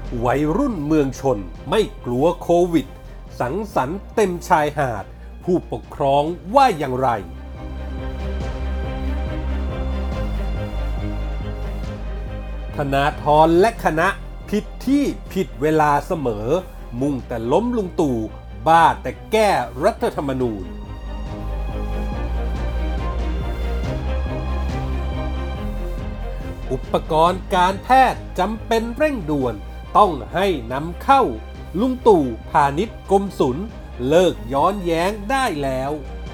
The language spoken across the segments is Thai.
วัยรุ่นเมืองชนไม่กลัวโควิดสังสรรค์เต็มชายหาดผู้ปกครองว่าอย่างไรธนาธรและคณะผิดที่ผิดเวลาเสมอมุ่งแต่ล้มลุงตู่บ้าแต่แก้รัฐธรรมนูญอุปกรณ์การแพทย์จำเป็นเร่งด่วนต้องให้นำเข้าลุงตู่พาณิชย์กรมศุลเลิกย้อนแย้งได้แล้ว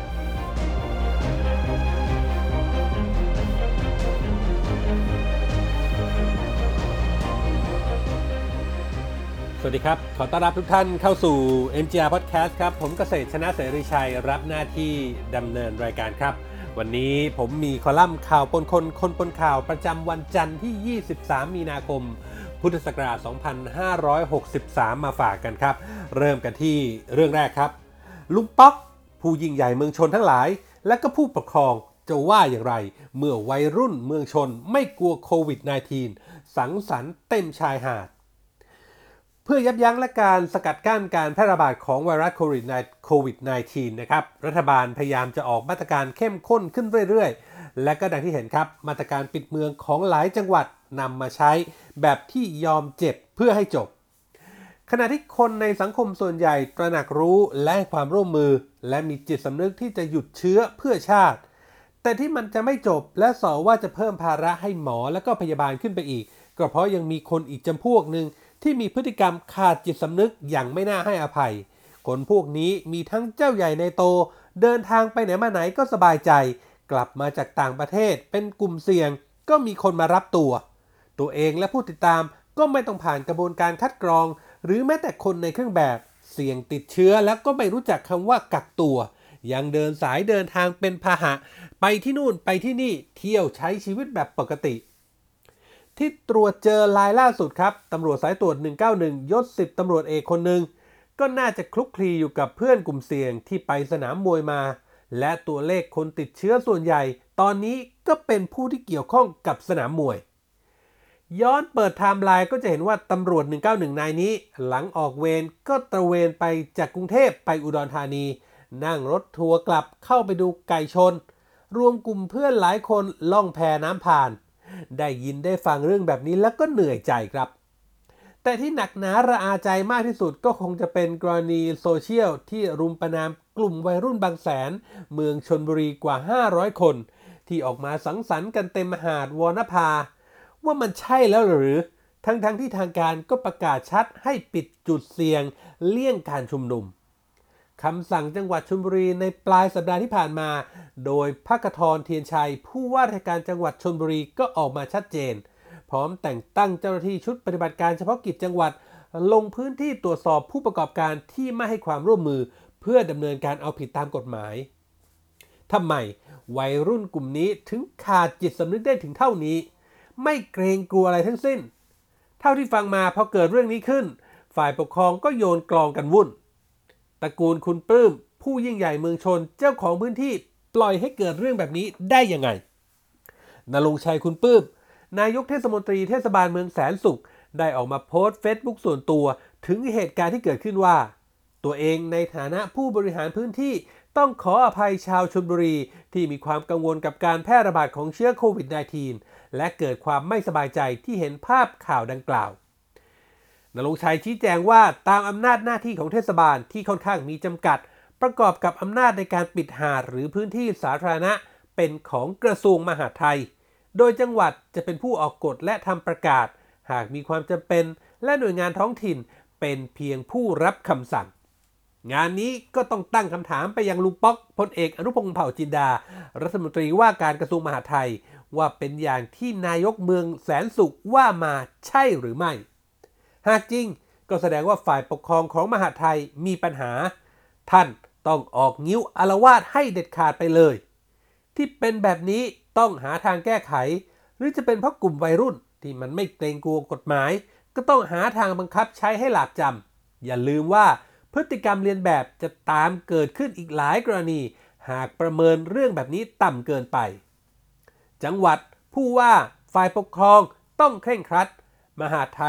สวัสดีครับขอต้อนรับทุกท่านเข้าสู่ MGR Podcast ครับผมเกษตรชนะเสรีชัยรับหน้าที่ดำเนินรายการครับวันนี้ผมมีคอลัมน์ข่าวปนคนปนข่าวประจำวันจันทร์ที่23มีนาคมพุทธศักราช2563มาฝากกันครับเริ่มกันที่เรื่องแรกครับลุงป๊อกผู้ยิ่งใหญ่เมืองชนทั้งหลายและก็ผู้ปกครองจะว่าอย่างไรเมื่อวัยรุ่นเมืองชนไม่กลัวโควิด -19 สังสรรค์เต็มชายหาดเพื่อยับยั้งและการสกัดกั้นการแพร่ระบาดของไวรัสโควิด -19 นะครับรัฐบาลพยายามจะออกมาตรการเข้มข้นขึ้นเรื่อยๆและก็ดังที่เห็นครับมาตรการปิดเมืองของหลายจังหวัดนำมาใช้แบบที่ยอมเจ็บเพื่อให้จบขณะที่คนในสังคมส่วนใหญ่ตระหนักรู้และให้ความร่วมมือและมีจิตสำนึกที่จะหยุดเชื้อเพื่อชาติแต่ที่มันจะไม่จบและสอว่าจะเพิ่มภาระให้หมอและก็พยาบาลขึ้นไปอีกก็เพราะยังมีคนอีกจำพวกหนึ่งที่มีพฤติกรรมขาดจิตสำนึกอย่างไม่น่าให้อภัยคนพวกนี้มีทั้งเจ้าใหญ่ในโตเดินทางไปไหนมาไหนก็สบายใจกลับมาจากต่างประเทศเป็นกลุ่มเสี่ยงก็มีคนมารับตัวเองและผู้ติดตามก็ไม่ต้องผ่านกระบวนการคัดกรองหรือแม้แต่คนในเครื่องแบบเสี่ยงติดเชื้อแล้วก็ไม่รู้จักคำว่ากักตัวยังเดินสายเดินทางเป็นพาหะไปที่นู่นไปที่นี่เที่ยวใช้ชีวิตแบบปกติที่ตรวจเจอรายล่าสุดครับตำรวจสายตรวจ191ยศ10ตำรวจเอกคนหนึ่งก็น่าจะคลุกคลีอยู่กับเพื่อนกลุ่มเสี่ยงที่ไปสนามมวยมาและตัวเลขคนติดเชื้อส่วนใหญ่ตอนนี้ก็เป็นผู้ที่เกี่ยวข้องกับสนามมวยย้อนเปิดไทม์ไลน์ก็จะเห็นว่าตำรวจ191นายนี้หลังออกเวรก็ตระเวนไปจากกรุงเทพไปอุดรธานีนั่งรถทัวร์กลับเข้าไปดูไก่ชนรวมกลุ่มเพื่อนหลายคนล่องแพน้ำผ่านได้ยินได้ฟังเรื่องแบบนี้แล้วก็เหนื่อยใจครับแต่ที่หนักหนาระอาใจมากที่สุดก็คงจะเป็นกรณีโซเชียลที่รุมประณามกลุ่มวัยรุ่นบางแสนเมืองชลบุรีกว่า500คนที่ออกมาสังสรรค์กันเต็มหาดวรรณภาว่ามันใช่แล้วหรือทั้งที่ทางการก็ประกาศชัดให้ปิดจุดเสี่ยงเลี่ยงการชุมนุมคำสั่งจังหวัดชลบุรีในปลายสัปดาห์ที่ผ่านมาโดยภคทร เทียนชัยผู้ว่าราชการจังหวัดชลบุรีก็ออกมาชัดเจนพร้อมแต่งตั้งเจ้าหน้าที่ชุดปฏิบัติการเฉพาะกิจจังหวัดลงพื้นที่ตรวจสอบผู้ประกอบการที่ไม่ให้ความร่วมมือเพื่อดำเนินการเอาผิดตามกฎหมายทำไมวัยรุ่นกลุ่มนี้ถึงขาดจิตสำนึกได้ถึงเท่านี้ไม่เกรงกลัวอะไรทั้งสิ้นเท่าที่ฟังมาพอเกิดเรื่องนี้ขึ้นฝ่ายปกครองก็โยนกลองกันวุ่นตระกูลคุณปลื้มผู้ยิ่งใหญ่เมืองชนเจ้าของพื้นที่ปล่อยให้เกิดเรื่องแบบนี้ได้ยังไงณรงค์ชัยคุณปลื้มนายกเทศมนตรีเทศบาลเมืองแสนสุขได้ออกมาโพสต์เฟซบุ๊กส่วนตัวถึงเหตุการณ์ที่เกิดขึ้นว่าตัวเองในฐานะผู้บริหารพื้นที่ต้องขออภัยชาวชลบุรีที่มีความกังวลกับการแพร่ระบาดของเชื้อโควิด -19 และเกิดความไม่สบายใจที่เห็นภาพข่าวดังกล่าวนรงค์ชัยชี้แจงว่าตามอำนาจหน้าที่ของเทศบาลที่ค่อนข้างมีจำกัดประกอบกับอำนาจในการปิดหาดหรือพื้นที่สาธารณะเป็นของกระทรวงมหาดไทยโดยจังหวัดจะเป็นผู้ออกกฎและทำประกาศหากมีความจำเป็นและหน่วยงานท้องถิ่นเป็นเพียงผู้รับคำสั่งงานนี้ก็ต้องตั้งคำถามไปยังลุงป๊อกพลเอกอนุพงษ์เผ่าจินดารัฐมนตรีว่าการกระทรวงมหาดไทยว่าเป็นอย่างที่นายกเมืองแสนสุขว่ามาใช่หรือไม่หากจริงก็แสดงว่าฝ่ายปกครองของมหาดไทยมีปัญหาท่านต้องออกงิ้วอาละวาดให้เด็ดขาดไปเลยที่เป็นแบบนี้ต้องหาทางแก้ไขหรือจะเป็นเพราะกลุ่มวัยรุ่นที่มันไม่เกรงกลัวกฎหมายก็ต้องหาทางบังคับใช้ให้หลาบจำอย่าลืมว่าพฤติกรรมเลียนแบบจะตามเกิดขึ้นอีกหลายกรณีหากประเมินเรื่องแบบนี้ต่ำเกินไปจังหวัดผู้ว่าฝ่ายปกครองต้องเคร่งครัดมหาดไทย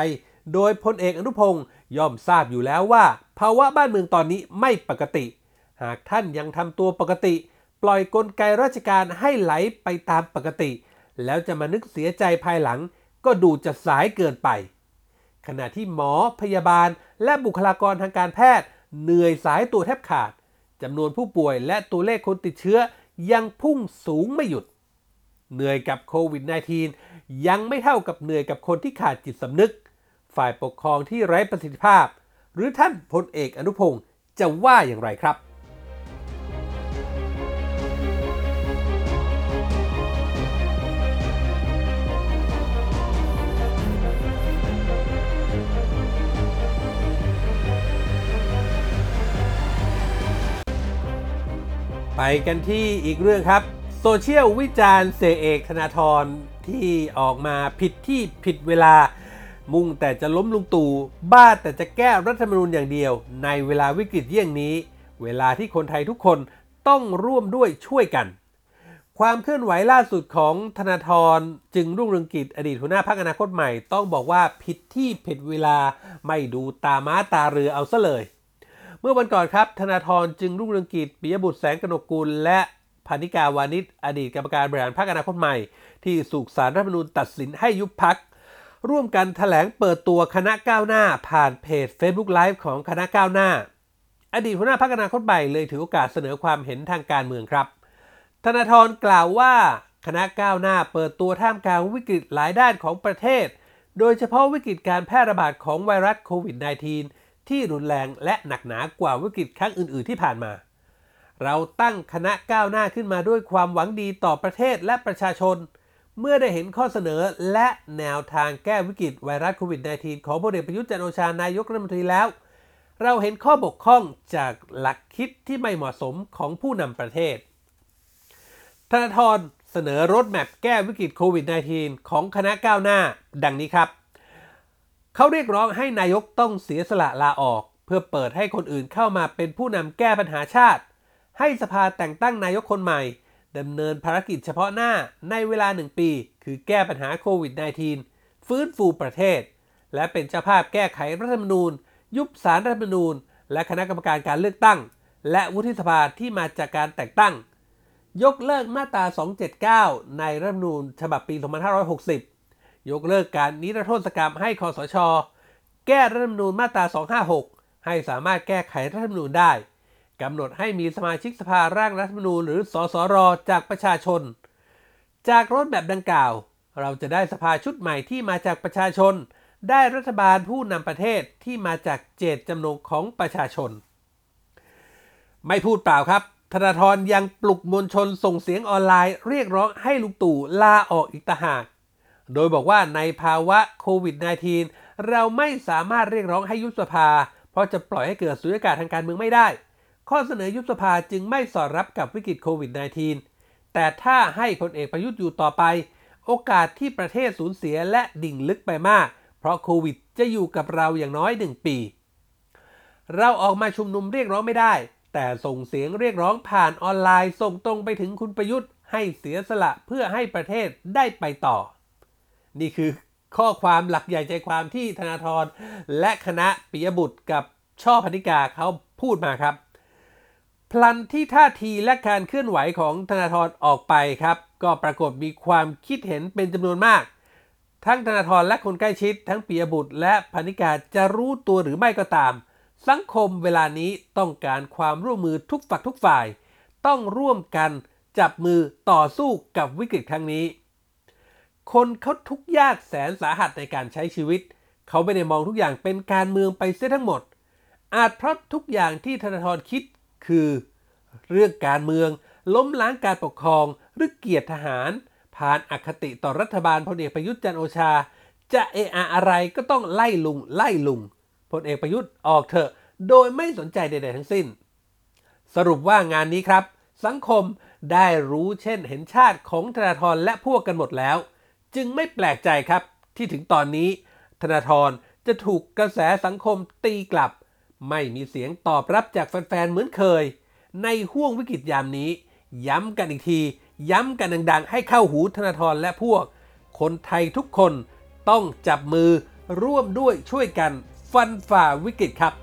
โดยพลเอกอนุพงศ์ย่อมทราบอยู่แล้วว่าภาวะบ้านเมืองตอนนี้ไม่ปกติหากท่านยังทำตัวปกติปล่อยกลไกราชการให้ไหลไปตามปกติแล้วจะมานึกเสียใจภายหลังก็ดูจะสายเกินไปขณะที่หมอพยาบาลและบุคลากรทางการแพทย์เหนื่อยสายตัวแทบขาดจำนวนผู้ป่วยและตัวเลขคนติดเชื้อยังพุ่งสูงไม่หยุดเหนื่อยกับโควิด -19 ยังไม่เท่ากับเหนื่อยกับคนที่ขาดจิตสำนึกฝ่ายปกครองที่ไร้ประสิทธิภาพหรือท่านพลเอกอนุพงศ์จะว่าอย่างไรครับไปกันที่อีกเรื่องครับโซเชียลวิจารณ์เสยเอกธนาธรที่ออกมาผิดที่ผิดเวลามุ่งแต่จะล้มลุงตู่บ้าแต่จะแก้รัฐธรรมนูญอย่างเดียวในเวลาวิกฤตเยี่ยงนี้เวลาที่คนไทยทุกคนต้องร่วมด้วยช่วยกันความเคลื่อนไหวล่าสุดของธนาธรจึงรุ่งเรืองกิจอดีตหัวหน้าพรรคอนาคตใหม่ต้องบอกว่าผิดที่ผิดเวลาไม่ดูตาม้าตาเรือเอาซะเลยเมื่อวันก่อนครับธนาธรจึงรุ่งเรืองกิจปิยบุตรแสงกนกกุลและพรรณิกาวานิชอดีตกรรมการบริหารพรรคอนาคตใหม่ที่ถูกศาลรัฐธรรมนูญตัดสินให้ยุบพรรคร่วมกันแถลงเปิดตัวคณะก้าวหน้าผ่านเพจ Facebook Live ของคณะก้าวหน้าอดีตหัวหน้าพรรคอนาคตใหม่เลยถือโอกาสเสนอความเห็นทางการเมืองครับธนาธรกล่าวว่าคณะก้าวหน้าเปิดตัวท่ามกลางวิกฤตหลายด้านของประเทศโดยเฉพาะวิกฤตการแพร่ระบาดของไวรัสโควิด -19 ที่รุนแรงและหนักหนากว่าวิกฤตครั้งอื่นๆที่ผ่านมาเราตั้งคณะก้าวหน้าขึ้นมาด้วยความหวังดีต่อประเทศและประชาชนเมื่อได้เห็นข้อเสนอและแนวทางแก้วิกฤตไวรัสโควิด -19 ของพลเอกประยุทธ์จันทร์โอชานายกรัฐมนตรีแล้วเราเห็นข้อบกพร่องจากหลักคิดที่ไม่เหมาะสมของผู้นำประเทศธนาธรเสนอรถแมพแก้วิกฤตโควิด -19 ของคณะก้าวหน้าดังนี้ครับเขาเรียกร้องให้นายกต้องเสียสละลาออกเพื่อเปิดให้คนอื่นเข้ามาเป็นผู้นำแก้ปัญหาชาติให้สภาแต่งตั้งนายกคนใหม่ดำเนินภารกิจเฉพาะหน้าในเวลา1 ปีคือแก้ปัญหาโควิด -19 ฟื้นฟูประเทศและเป็นเจ้าภาพแก้ไขรัฐธรรมนูญยุบศาลรัฐธรรมนูญและคณะกรรมการการเลือกตั้งและวุฒิสภาที่มาจากการแต่งตั้งยกเลิกมาตรา 279 ในรัฐธรรมนูญฉบับปี 2560 ยกเลิกการนิรโทษกรรมให้คสช.แก้รัฐธรรมนูญมาตรา 256 ให้สามารถแก้ไขรัฐธรรมนูญได้กำหนดให้มีสมาชิกสภาร่างรัฐธรรมนูญหรือสสร.จากประชาชนจากรถแบบดังกล่าวเราจะได้สภาชุดใหม่ที่มาจากประชาชนได้รัฐบาลผู้นำประเทศที่มาจากเจตจำนงของประชาชนไม่พูดเปล่าครับธนาธรยังปลุกมวลชนส่งเสียงออนไลน์เรียกร้องให้ลุงตู่ลาออกอีกต่างหากโดยบอกว่าในภาวะโควิด -19 เราไม่สามารถเรียกร้องให้ยุบสภาเพราะจะปล่อยให้เกิดสุญญากาศทางการเมืองไม่ได้ข้อเสนอยุบสภาจึงไม่สอดรับกับวิกฤตโควิด -19 แต่ถ้าให้พลเอกประยุทธ์อยู่ต่อไปโอกาสที่ประเทศสูญเสียและดิ่งลึกไปมากเพราะโควิดจะอยู่กับเราอย่างน้อย1 ปีเราออกมาชุมนุมเรียกร้องไม่ได้แต่ส่งเสียงเรียกร้องผ่านออนไลน์ส่งตรงไปถึงคุณประยุทธ์ให้เสียสละเพื่อให้ประเทศได้ไปต่อนี่คือข้อความหลักใหญ่ใจความที่ธนาธรและคณะปิยบุตรกับช่อพนิกาเขาพูดมาครับพลันที่ท่าทีและการเคลื่อนไหวของธนาธรออกไปครับก็ปรากฏมีความคิดเห็นเป็นจำนวนมากทั้งธนาธรและคนใกล้ชิดทั้งปิยบุตรและพนิกาจะรู้ตัวหรือไม่ก็ตามสังคมเวลานี้ต้องการความร่วมมือทุกฝักทุกฝ่ายต้องร่วมกันจับมือต่อสู้กับวิกฤตครั้งนี้คนเขาทุกข์ยากแสนสาหัสในการใช้ชีวิตเขาไม่ได้มองทุกอย่างเป็นการเมืองไปเสียทั้งหมดอาจเพราะทุกอย่างที่ธนาธรคิดคือเรื่องการเมืองล้มล้างการปกครองหรือเกียรติทหารผ่านอคติต่อรัฐบาลพลเอกประยุทธ์จันทร์โอชาจะอะไรก็ต้องไล่ลุงพลเอกประยุทธ์ออกเถอะโดยไม่สนใจใดๆทั้งสิ้นสรุปว่างานนี้ครับสังคมได้รู้เช่นเห็นชาติของธนาธรและพวกกันหมดแล้วจึงไม่แปลกใจครับที่ถึงตอนนี้ธนาธรจะถูกกระแสสังคมตีกลับไม่มีเสียงตอบรับจากแฟนๆเหมือนเคยในห้วงวิกฤตยามนี้ย้ำกันอีกทีย้ำกันดังๆให้เข้าหูธนาธรและพวกคนไทยทุกคนต้องจับมือร่วมด้วยช่วยกันฟันฝ่าวิกฤตครับ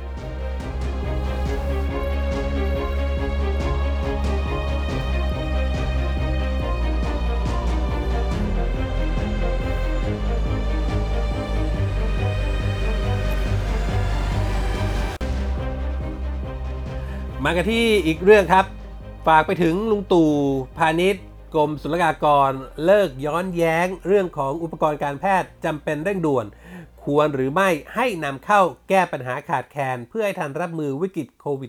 มากันที่อีกเรื่องครับฝากไปถึงลุงตู่พาณิชย์กรมศุลกากรเลิกย้อนแย้งเรื่องของอุปกรณ์การแพทย์จำเป็นเร่งด่วนควรหรือไม่ให้นำเข้าแก้ปัญหาขาดแคลนเพื่อให้ทันรับมือวิกฤตโควิด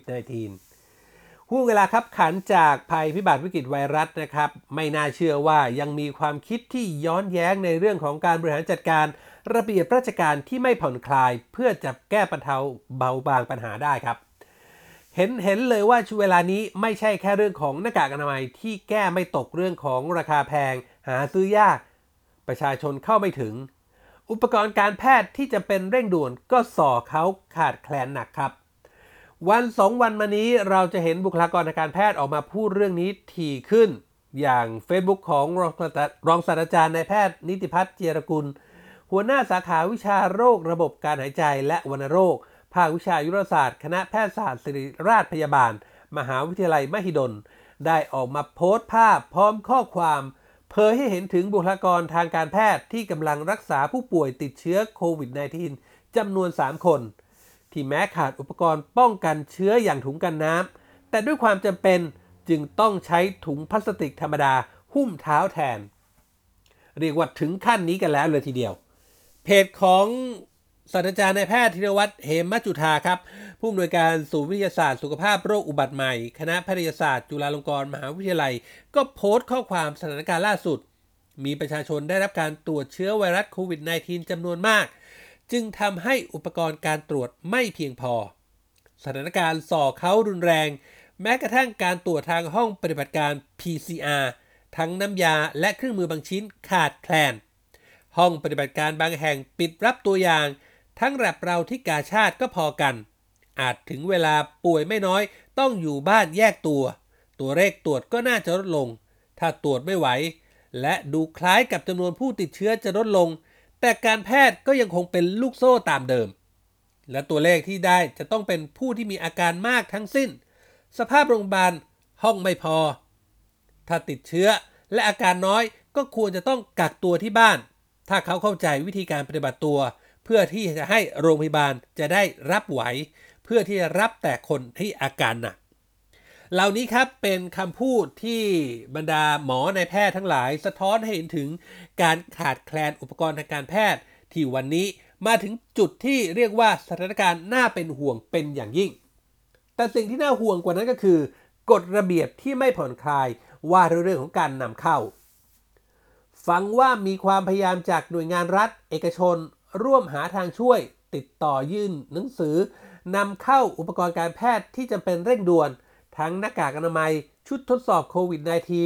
-19 ห่วงเวลาคับขันจากภัยพิบัติวิกฤตไวรัสนะครับไม่น่าเชื่อว่ายังมีความคิดที่ย้อนแย้งในเรื่องของการบริหารจัดการระเบียบราชการที่ไม่ผ่อนคลายเพื่อจะแก้ปัญหาเบาบางปัญหาได้ครับเห็นเลยว่าช่วงเวลานี้ไม่ใช่แค่เรื่องของหน้ากากอนามัยที่แก้ไม่ตกเรื่องของราคาแพงหาซื้อยากประชาชนเข้าไม่ถึงอุปกรณ์การแพทย์ที่จะเป็นเร่งด่วนก็ส่อเขาขาดแคลนหนักครับวัน2วันมานี้เราจะเห็นบุคลากรทางการแพทย์ออกมาพูดเรื่องนี้ถี่ขึ้นอย่าง Facebook ของรองศาสตราจารย์นายแพทย์นิติพัฒน์เจียรกุลหัวหน้าสาขาวิชาโรคระบบการหายใจและวัณโรคภาควิชายุรศาสตร์คณะแพทยศาสตร์ศิริราชพยาบาลมหาวิทยาลัยมหิดลได้ออกมาโพสต์ภาพพร้อมข้อความเผยให้เห็นถึงบุคลากรทางการแพทย์ที่กำลังรักษาผู้ป่วยติดเชื้อโควิด -19 จำนวน3คนที่แม้ขาดอุปกรณ์ป้องกันเชื้ออย่างถุงกันน้ำแต่ด้วยความจำเป็นจึงต้องใช้ถุงพลาสติกธรรมดาหุ้มเท้าแทนเรียกว่าถึงขั้นนี้กันแล้วเลยทีเดียวเพจของศาสตราจารย์นายแพทย์ธีรวัฒน์เหมจุฑาครับผู้อำนวยการศูนย์วิทยาศาสตร์สุขภาพโรคอุบัติใหม่คณะแพทยศาสตร์จุฬาลงกรณ์มหาวิทยาลัยก็โพสต์ข้อความสถานการณ์ล่าสุดมีประชาชนได้รับการตรวจเชื้อไวรัสโควิด -19 จำนวนมากจึงทำให้อุปกรณ์การตรวจไม่เพียงพอสถานการณ์ส่อเขารุนแรงแม้กระทั่งการตรวจทางห้องปฏิบัติการ PCR ทั้งน้ำยาและเครื่องมือบางชิ้นขาดแคลนห้องปฏิบัติการบางแห่งปิดรับตัวอย่างทั้งแลบเราที่กาชาติก็พอกันอาจถึงเวลาป่วยไม่น้อยต้องอยู่บ้านแยกตัวเลขตรวจก็น่าจะลดลงถ้าตรวจไม่ไหวและดูคล้ายกับจำนวนผู้ติดเชื้อจะลดลงแต่การแพทย์ก็ยังคงเป็นลูกโซ่ตามเดิมและตัวเลขที่ได้จะต้องเป็นผู้ที่มีอาการมากทั้งสิ้นสภาพโรงพยาบาลห้องไม่พอถ้าติดเชื้อและอาการน้อยก็ควรจะต้องกักตัวที่บ้านถ้าเขาเข้าใจวิธีการปฏิบัติตัวเพื่อที่จะให้โรงพยาบาลจะได้รับไหวเพื่อที่จะรับแต่คนที่อาการหนักเหล่านี้ครับเป็นคำพูดที่บรรดาหมอนายแพทย์ทั้งหลายสะท้อนให้เห็นถึงการขาดแคลนอุปกรณ์ทางการแพทย์ที่วันนี้มาถึงจุดที่เรียกว่าสถานการณ์น่าเป็นห่วงเป็นอย่างยิ่งแต่สิ่งที่น่าห่วงกว่านั้นก็คือกฎระเบียบที่ไม่ผ่อนคลายว่าเรื่องของการนำเข้าฟังว่ามีความพยายามจากหน่วยงานรัฐเอกชนร่วมหาทางช่วยติดต่อยื่นหนังสือนำเข้าอุปกรณ์การแพทย์ที่จำเป็นเร่งด่วนทั้งหน้ากากอนามัยชุดทดสอบโควิด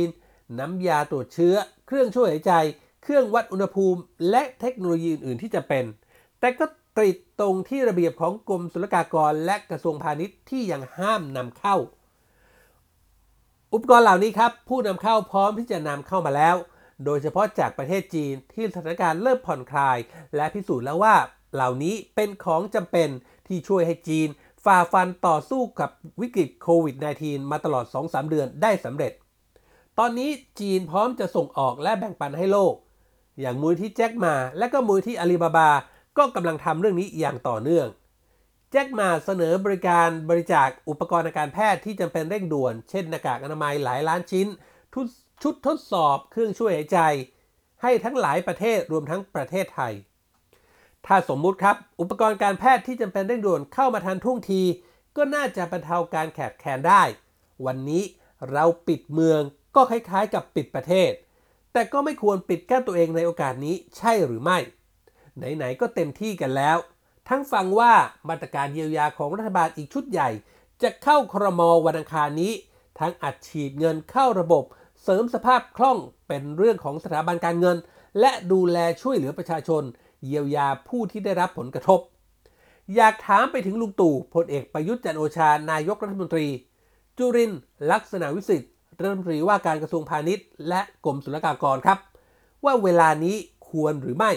-19 น้ำยาตรวจเชื้อเครื่องช่วยหายใจเครื่องวัดอุณหภูมิและเทคโนโลยีอื่นๆที่จะเป็นแต่ก็ติดตรงที่ระเบียบของกรมศุลกากรและกระทรวงพาณิชย์ที่ยังห้ามนำเข้าอุปกรณ์เหล่านี้ครับผู้นำเข้าพร้อมที่จะนำเข้ามาแล้วโดยเฉพาะจากประเทศจีนที่สถานการณ์เริ่มผ่อนคลายและพิสูจน์แล้วว่าเหล่านี้เป็นของจำเป็นที่ช่วยให้จีนฝ่าฟันต่อสู้กับวิกฤตโควิด -19 มาตลอด 2-3 เดือนได้สำเร็จตอนนี้จีนพร้อมจะส่งออกและแบ่งปันให้โลกอย่างมูลที่แจ็คมาและก็มูลที่อาลีบาบาก็กำลังทำเรื่องนี้อย่างต่อเนื่องแจ็คมาเสนอบริการบริจาคอุปกรณ์ทางการแพทย์ที่จำเป็นเร่งด่วนเช่นหน้ากากอนามัยหลายล้านชิ้นชุดทดสอบเครื่องช่วยหายใจให้ทั้งหลายประเทศรวมทั้งประเทศไทยถ้าสมมุติครับอุปกรณ์การแพทย์ที่จำเป็นเร่งด่วนเข้ามาทันท่วงทีก็น่าจะบรรเทาการขาดแคลนได้วันนี้เราปิดเมืองก็คล้ายๆกับปิดประเทศแต่ก็ไม่ควรปิดกั้นตัวเองในโอกาสนี้ใช่หรือไม่ไหนๆก็เต็มที่กันแล้วทั้งฟังว่ามาตรการเยียวยาของรัฐบาลอีกชุดใหญ่จะเข้าครม.วันอังคารนี้ทั้งอัดฉีดเงินเข้าระบบเสริมสภาพคล่องเป็นเรื่องของสถาบันการเงินและดูแลช่วยเหลือประชาชนเยียวยาผู้ที่ได้รับผลกระทบอยากถามไปถึงลุงตู่พลเอกประยุทธ์จันทร์โอชานายกรัฐมนตรีจุรินทร์ลักษณะวิสิทธิ์รัฐมนตรีว่าการกระทรวงพาณิชย์และกรมศุลกากรครับว่าเวลานี้ควรหรือไม่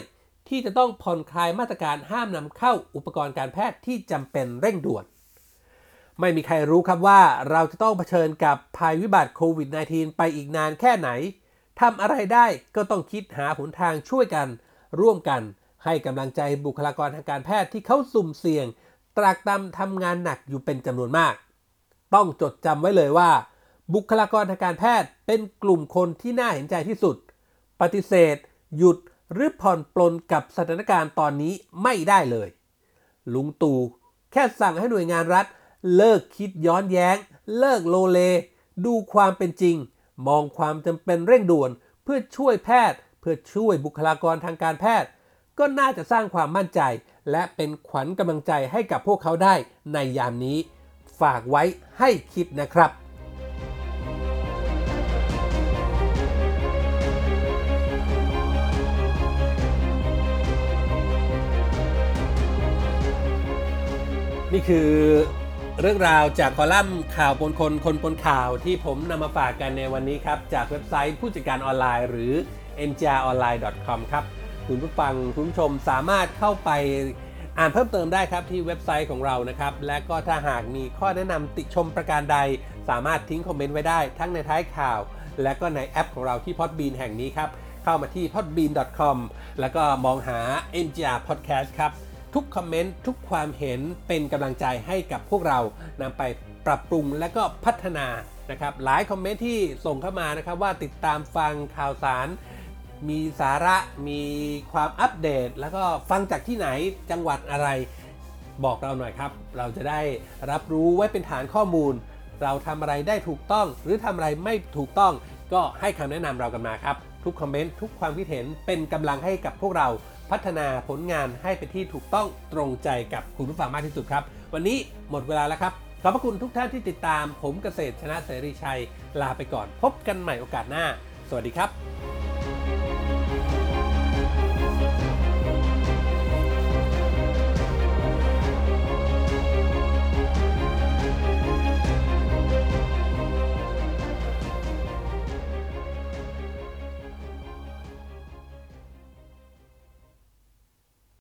ที่จะต้องผ่อนคลายมาตรการห้ามนำเข้าอุปกรณ์การแพทย์ที่จำเป็นเร่งด่วนไม่มีใครรู้ครับว่าเราจะต้องเผชิญกับภัยวิบัติโควิด -19 ไปอีกนานแค่ไหนทำอะไรได้ก็ต้องคิดหาหนทางช่วยกันร่วมกันให้กำลังใจบุคลากรทางการแพทย์ที่เขาสุ่มเสี่ยงตรากตรำทำงานหนักอยู่เป็นจำนวนมากต้องจดจำไว้เลยว่าบุคลากรทางการแพทย์เป็นกลุ่มคนที่น่าเห็นใจที่สุดปฏิเสธหยุดหรือผ่อนปลนกับสถานการณ์ตอนนี้ไม่ได้เลยลุงตู่แค่สั่งให้หน่วยงานรัฐเลิกคิดย้อนแย้งเลิกโลเลดูความเป็นจริงมองความจำเป็นเร่งด่วนเพื่อช่วยแพทย์เพื่อช่วยบุคลากรทางการแพทย์ก็น่าจะสร้างความมั่นใจและเป็นขวัญกำลังใจให้กับพวกเขาได้ในยามนี้ฝากไว้ให้คิดนะครับนี่คือเรื่องราวจากคอลัมน์ข่าวปนคนปนข่าวที่ผมนำมาฝากกันในวันนี้ครับจากเว็บไซต์ผู้จัดการออนไลน์หรือ njronline.com ครับคุณผู้ฟังคุณผู้ชมสามารถเข้าไปอ่านเพิ่มเติมได้ครับที่เว็บไซต์ของเรานะครับและก็ถ้าหากมีข้อแนะนำติชมประการใดสามารถทิ้งคอมเมนต์ไว้ได้ทั้งในท้ายข่าวและก็ในแอปของเราที่ Podbean แห่งนี้ครับเข้ามาที่ podbean.com แล้วก็มองหา NGR Podcast ครับทุกคอมเมนต์ทุกความเห็นเป็นกำลังใจให้กับพวกเรานำไปปรับปรุงและก็พัฒนานะครับหลายคอมเมนต์ที่ส่งเข้ามานะครับว่าติดตามฟังข่าวสารมีสาระมีความอัปเดตแล้วก็ฟังจากที่ไหนจังหวัดอะไรบอกเราหน่อยครับเราจะได้รับรู้ไว้เป็นฐานข้อมูลเราทำอะไรได้ถูกต้องหรือทำอะไรไม่ถูกต้องก็ให้คำแนะนำเรากันมาครับทุกคอมเมนต์ทุกความคิดเห็นเป็นกำลังให้กับพวกเราพัฒนาผลงานให้เป็นที่ถูกต้องตรงใจกับคุณผู้ฟังมากที่สุดครับวันนี้หมดเวลาแล้วครับขอบพระคุณทุกท่านที่ติดตามผมเกษตรชนะเสรีชัยลาไปก่อนพบกันใหม่โอกาสหน้าสวัสดีครับ